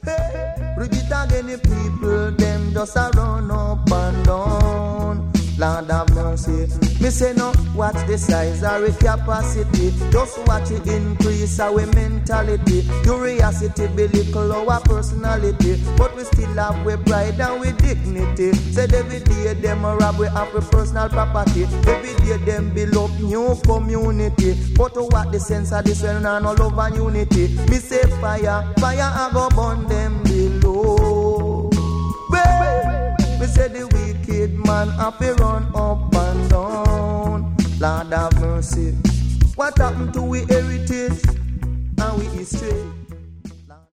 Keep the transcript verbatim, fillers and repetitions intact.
Hey, read it again, the people, them just a run up and down. Lord have mercy. Me say no, watch the size of our capacity. Just watch it increase our mentality. Curiosity be little our personality. But we still have we pride and we dignity. Said every day them a rob we have we personal property. Every day them build up new community. But to what the sense of this when no love and unity. Me say fire, fire I go burn them below. Well, me say the wicked man have to run up and down. Lord have mercy. What happened to we heritage and we history?